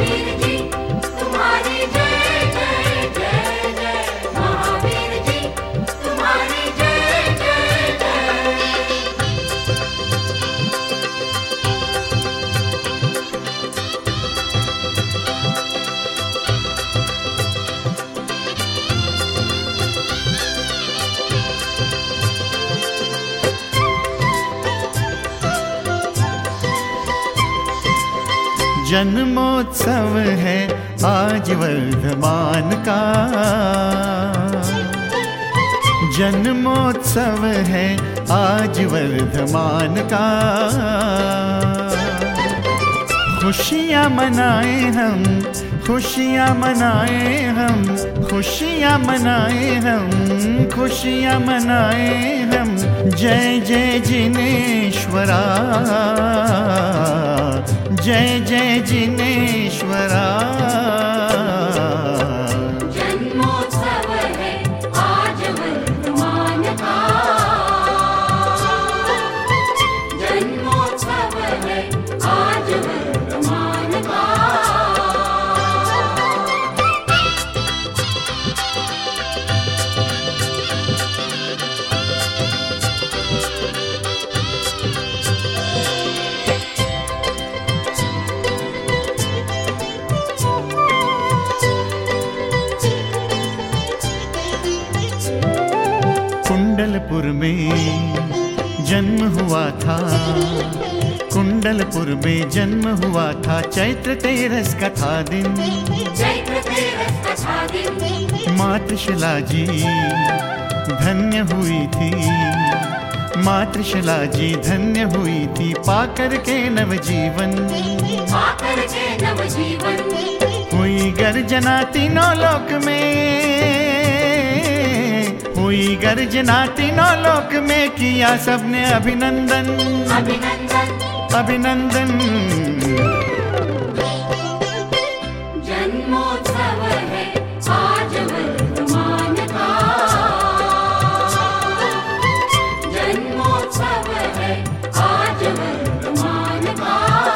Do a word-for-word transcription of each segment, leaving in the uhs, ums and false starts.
महावीर जी तुम्हारी जय जय जय जय। महावीर जी तुम्हारी जय जय जय। जन्मोत्सव है आज वर्धमान का, जन्मोत्सव है आज वर्धमान का। खुशियाँ मनाए हम, खुशियाँ मनाए हम, खुशियाँ मनाए हम, खुशियाँ मनाए हम। जय जय जिनेश्वरा, जय जय जिनेश्वरा। जन्मोत्सव है आज वर्धमान का, जन्मोत्सव है आज वर्धमान का। कुंडलपुर में जन्म हुआ था, कुंडलपुर में जन्म हुआ था। चैत्र तेरस का था दिन, चैत्र तेरस का था दिन। मातृशिला जी धन्य हुई थी, मातृशिला जी धन्य हुई थी। पाकर के नवजीवन, पाकर के नवजीवन। हुई गर्जना तीनों लोक में, हुई गर्जना तीनों लोक में। किया सबने अभिनंदन, अभिनंदन अभिनंदन। जन्मोत्सव है आज वर्धमान का, जन्मोत्सव है आज वर्धमान का।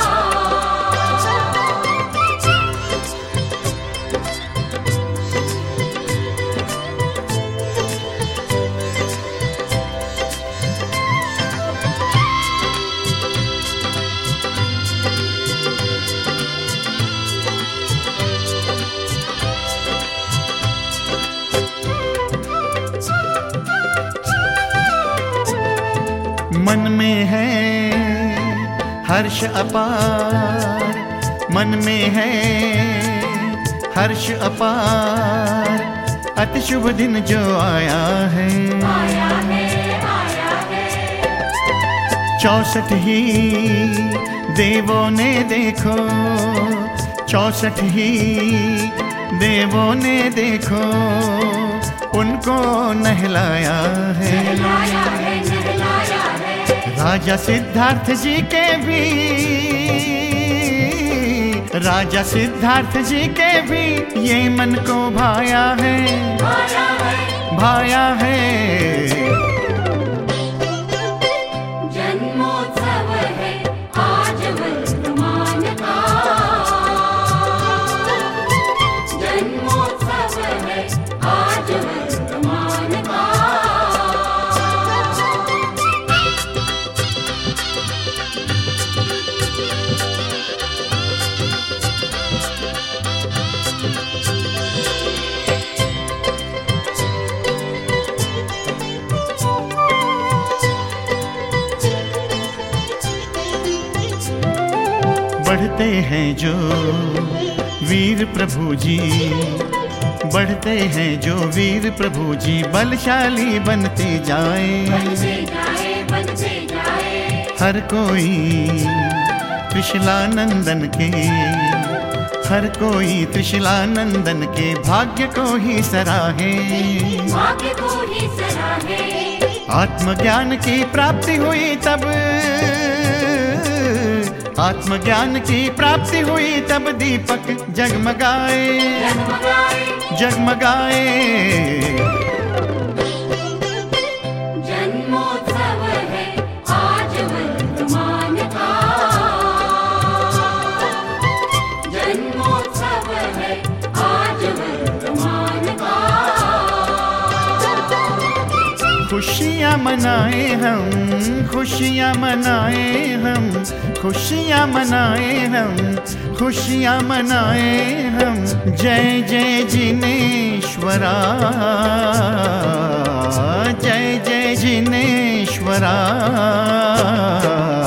मन में है हर्ष अपार, मन में है हर्ष अपार। अति शुभ दिन जो आया है, आया है, आया है। चौसठ ही देवों ने देखो, चौसठ ही देवों ने देखो। उनको नहलाया है, नहलाया है, नहलाया है। राजा सिद्धार्थ जी के भी, राजा सिद्धार्थ जी के भी ये मन को भाया है, भाया है, भाया है। जन्मोत्सव है आज वर्धमान का, जन्मोत्सव है आज वर्धमान का। बढ़ते हैं जो वीर प्रभु जी, बढ़ते हैं जो वीर प्रभु जी। बलशाली बनते जाए, बनते जाए, बनते जाए। हर कोई त्रिशलानंदन के, हर कोई त्रिशलानंदन के भाग्य को ही सराहे, भाग्य को ही सराहे। आत्मज्ञान की प्राप्ति हुई तब, आत्मज्ञान की प्राप्ति हुई तब। दीपक जगमगाए, जगमगाए, जगमगाए। जन्मोत्सव है आज वर्धमान का, जन्मोत्सव खुशियाँ मनाए हम, खुशियाँ मनाए हम, खुशियाँ मनाए हम, खुशियाँ मनाए हम। जय जय जिनेश्वरा, जय जय जिनेश्वरा।